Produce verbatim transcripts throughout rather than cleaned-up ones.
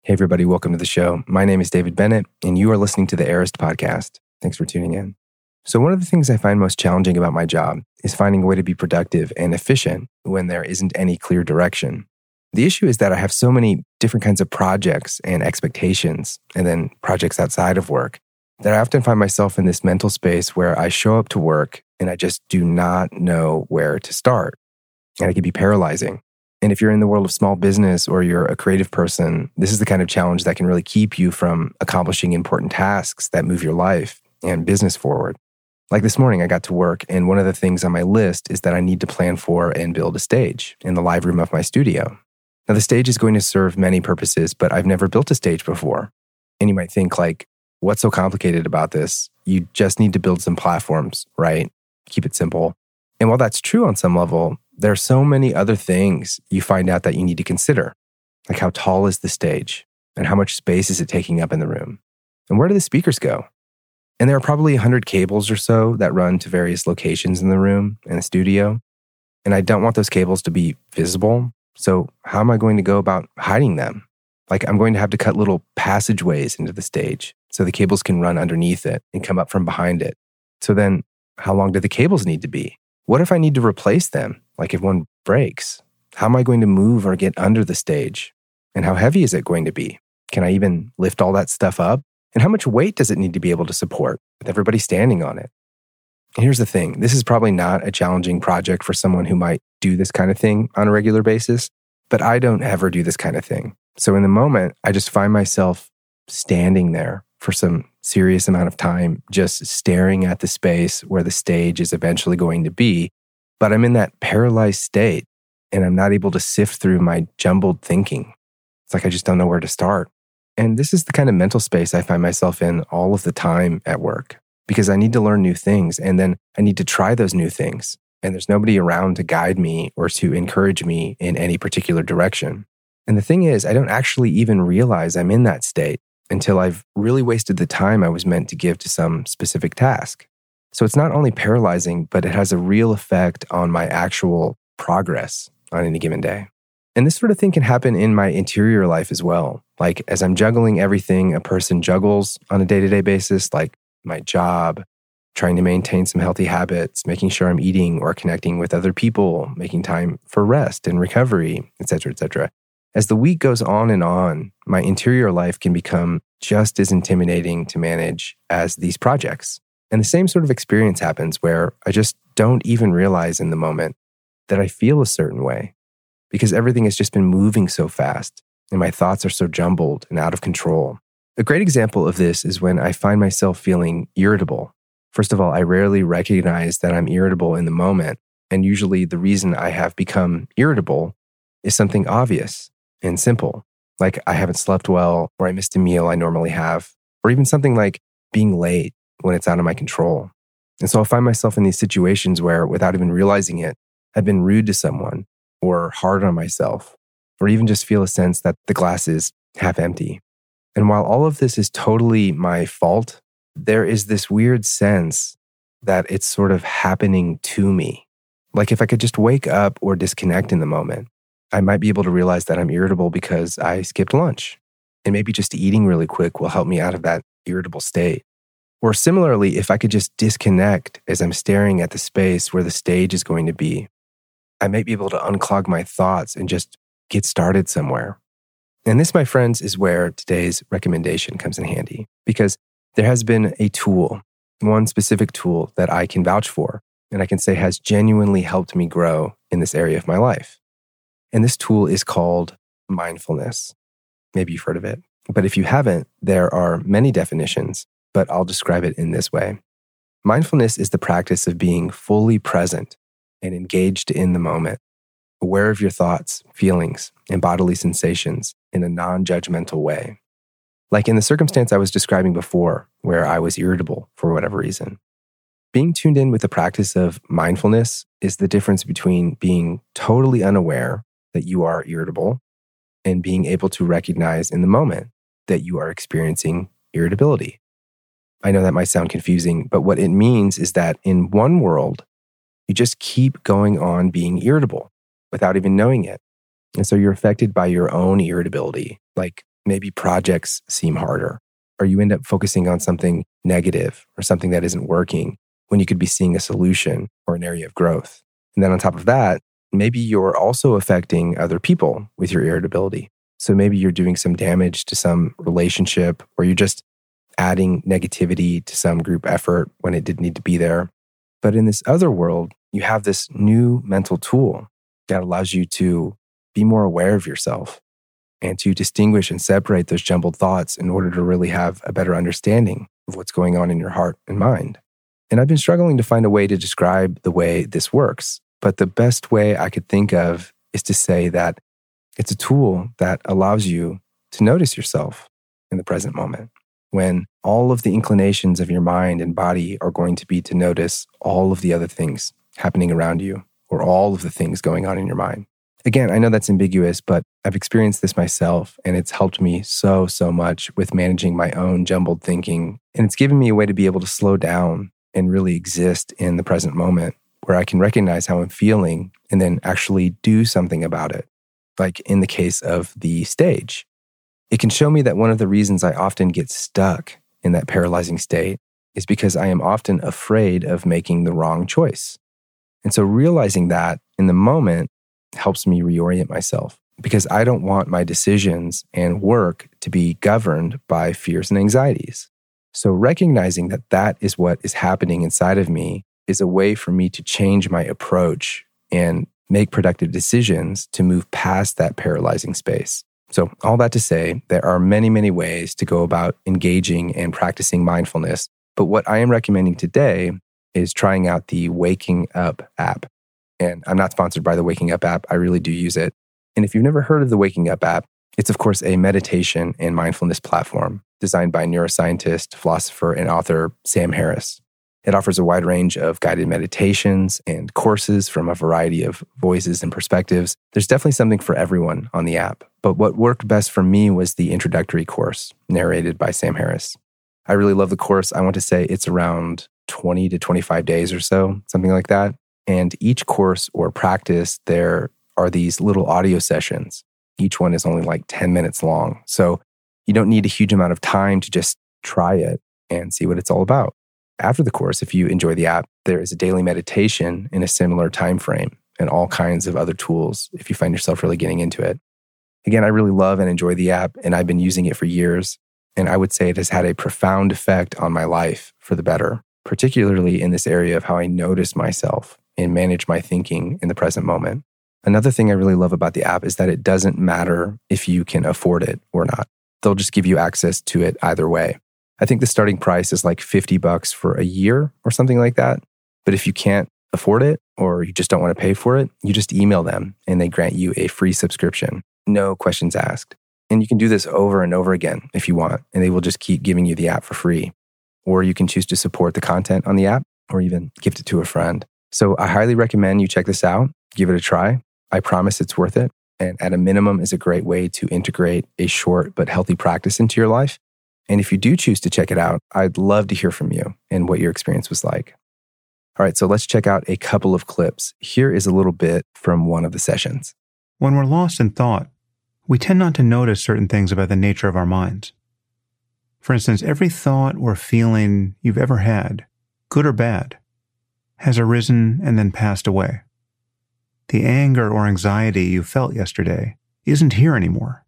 Hey, everybody, welcome to the show. My name is David Bennett, and you are listening to the Arist Podcast. Thanks for tuning in. So one of the things I find most challenging about my job is finding a way to be productive and efficient when there isn't any clear direction. The issue is that I have so many different kinds of projects and expectations, and then projects outside of work, that I often find myself in this mental space where I show up to work and I just do not know where to start. And it can be paralyzing. And if you're in the world of small business or you're a creative person, this is the kind of challenge that can really keep you from accomplishing important tasks that move your life and business forward. Like this morning, I got to work, and one of the things on my list is that I need to plan for and build a stage in the live room of my studio. Now, the stage is going to serve many purposes, but I've never built a stage before. And you might think, like, what's so complicated about this? You just need to build some platforms, right? Keep it simple. And while that's true on some level, there are so many other things you find out that you need to consider, like how tall is the stage and how much space is it taking up in the room? And where do the speakers go? And there are probably one hundred cables or so that run to various locations in the room and the studio. And I don't want those cables to be visible. So how am I going to go about hiding them? Like I'm going to have to cut little passageways into the stage so the cables can run underneath it and come up from behind it. So then how long do the cables need to be? What if I need to replace them? Like if one breaks, how am I going to move or get under the stage? And how heavy is it going to be? Can I even lift all that stuff up? And how much weight does it need to be able to support with everybody standing on it? And here's the thing. This is probably not a challenging project for someone who might do this kind of thing on a regular basis, but I don't ever do this kind of thing. So in the moment, I just find myself standing there for some serious amount of time, just staring at the space where the stage is eventually going to be. But I'm in that paralyzed state and I'm not able to sift through my jumbled thinking. It's like I just don't know where to start. And this is the kind of mental space I find myself in all of the time at work because I need to learn new things and then I need to try those new things. And there's nobody around to guide me or to encourage me in any particular direction. And the thing is, I don't actually even realize I'm in that state until I've really wasted the time I was meant to give to some specific task. So it's not only paralyzing, but it has a real effect on my actual progress on any given day. And this sort of thing can happen in my interior life as well. Like as I'm juggling everything a person juggles on a day-to-day basis, like my job, trying to maintain some healthy habits, making sure I'm eating or connecting with other people, making time for rest and recovery, et cetera, et cetera. As the week goes on and on, my interior life can become just as intimidating to manage as these projects. And the same sort of experience happens where I just don't even realize in the moment that I feel a certain way because everything has just been moving so fast and my thoughts are so jumbled and out of control. A great example of this is when I find myself feeling irritable. First of all, I rarely recognize that I'm irritable in the moment. And usually the reason I have become irritable is something obvious and simple, like I haven't slept well, or I missed a meal I normally have, or even something like being late when it's out of my control. And so I'll find myself in these situations where, without even realizing it, I've been rude to someone, or hard on myself, or even just feel a sense that the glass is half empty. And while all of this is totally my fault, there is this weird sense that it's sort of happening to me. Like if I could just wake up or disconnect in the moment, I might be able to realize that I'm irritable because I skipped lunch. And maybe just eating really quick will help me out of that irritable state. Or similarly, if I could just disconnect as I'm staring at the space where the stage is going to be, I might be able to unclog my thoughts and just get started somewhere. And this, my friends, is where today's recommendation comes in handy because there has been a tool, one specific tool that I can vouch for and I can say has genuinely helped me grow in this area of my life. And this tool is called mindfulness. Maybe you've heard of it. But if you haven't, there are many definitions, but I'll describe it in this way. Mindfulness is the practice of being fully present and engaged in the moment, aware of your thoughts, feelings, and bodily sensations in a non-judgmental way. Like in the circumstance I was describing before, where I was irritable for whatever reason. Being tuned in with the practice of mindfulness is the difference between being totally unaware that you are irritable and being able to recognize in the moment that you are experiencing irritability. I know that might sound confusing, but what it means is that in one world, you just keep going on being irritable without even knowing it. And so you're affected by your own irritability, like maybe projects seem harder, or you end up focusing on something negative or something that isn't working when you could be seeing a solution or an area of growth. And then on top of that, maybe you're also affecting other people with your irritability. So maybe you're doing some damage to some relationship, or you're just adding negativity to some group effort when it didn't need to be there. But in this other world, you have this new mental tool that allows you to be more aware of yourself and to distinguish and separate those jumbled thoughts in order to really have a better understanding of what's going on in your heart and mind. And I've been struggling to find a way to describe the way this works. But the best way I could think of is to say that it's a tool that allows you to notice yourself in the present moment, when all of the inclinations of your mind and body are going to be to notice all of the other things happening around you, or all of the things going on in your mind. Again, I know that's ambiguous, but I've experienced this myself, and it's helped me so, so much with managing my own jumbled thinking. And it's given me a way to be able to slow down and really exist in the present moment, where I can recognize how I'm feeling and then actually do something about it. Like in the case of the stage, it can show me that one of the reasons I often get stuck in that paralyzing state is because I am often afraid of making the wrong choice. And so realizing that in the moment helps me reorient myself, because I don't want my decisions and work to be governed by fears and anxieties. So recognizing that that is what is happening inside of me is a way for me to change my approach and make productive decisions to move past that paralyzing space. So all that to say, there are many, many ways to go about engaging and practicing mindfulness. But what I am recommending today is trying out the Waking Up app. And I'm not sponsored by the Waking Up app. I really do use it. And if you've never heard of the Waking Up app, it's of course a meditation and mindfulness platform designed by neuroscientist, philosopher, and author Sam Harris. It offers a wide range of guided meditations and courses from a variety of voices and perspectives. There's definitely something for everyone on the app. But what worked best for me was the introductory course narrated by Sam Harris. I really love the course. I want to say it's around twenty to twenty-five days or so, something like that. And each course or practice, there are these little audio sessions. Each one is only like ten minutes long. So you don't need a huge amount of time to just try it and see what it's all about. After the course, if you enjoy the app, there is a daily meditation in a similar time frame and all kinds of other tools if you find yourself really getting into it. Again, I really love and enjoy the app, and I've been using it for years. And I would say it has had a profound effect on my life for the better, particularly in this area of how I notice myself and manage my thinking in the present moment. Another thing I really love about the app is that it doesn't matter if you can afford it or not. They'll just give you access to it either way. I think the starting price is like fifty bucks for a year or something like that. But if you can't afford it or you just don't want to pay for it, you just email them and they grant you a free subscription. No questions asked. And you can do this over and over again if you want, and they will just keep giving you the app for free. Or you can choose to support the content on the app or even gift it to a friend. So I highly recommend you check this out, give it a try. I promise it's worth it. And at a minimum is a great way to integrate a short but healthy practice into your life. And if you do choose to check it out, I'd love to hear from you and what your experience was like. All right, so let's check out a couple of clips. Here is a little bit from one of the sessions. When we're lost in thought, we tend not to notice certain things about the nature of our minds. For instance, every thought or feeling you've ever had, good or bad, has arisen and then passed away. The anger or anxiety you felt yesterday isn't here anymore.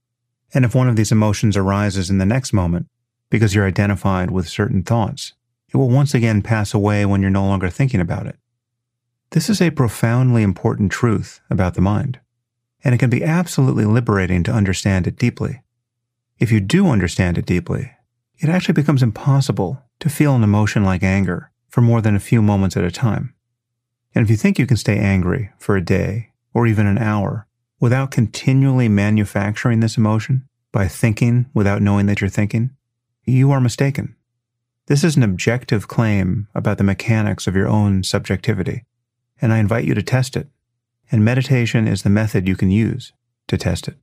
And if one of these emotions arises in the next moment, because you're identified with certain thoughts, it will once again pass away when you're no longer thinking about it. This is a profoundly important truth about the mind, and it can be absolutely liberating to understand it deeply. If you do understand it deeply, it actually becomes impossible to feel an emotion like anger for more than a few moments at a time. And if you think you can stay angry for a day or even an hour without continually manufacturing this emotion by thinking without knowing that you're thinking, you are mistaken. This is an objective claim about the mechanics of your own subjectivity, and I invite you to test it. And meditation is the method you can use to test it.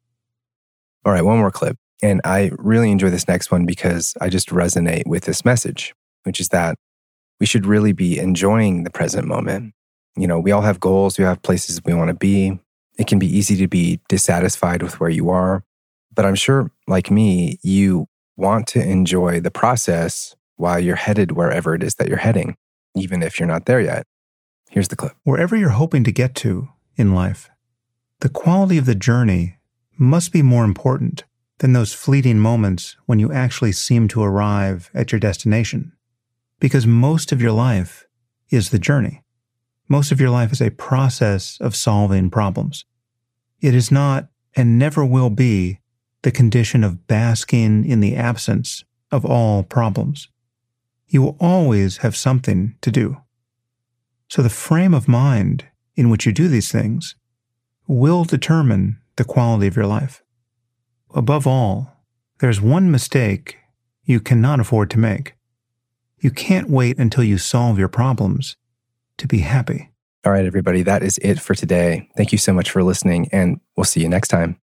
All right, one more clip. And I really enjoy this next one because I just resonate with this message, which is that we should really be enjoying the present moment. You know, we all have goals, we have places we want to be. It can be easy to be dissatisfied with where you are, But I'm sure, like me, you want to enjoy the process while you're headed wherever it is that you're heading, even if you're not there yet. Here's the clip. Wherever you're hoping to get to in life, the quality of the journey must be more important than those fleeting moments when you actually seem to arrive at your destination. Because most of your life is the journey. Most of your life is a process of solving problems. It is not and never will be the condition of basking in the absence of all problems. You will always have something to do. So the frame of mind in which you do these things will determine the quality of your life. Above all, there's one mistake you cannot afford to make. You can't wait until you solve your problems to be happy. All right, everybody, that is it for today. Thank you so much for listening, and we'll see you next time.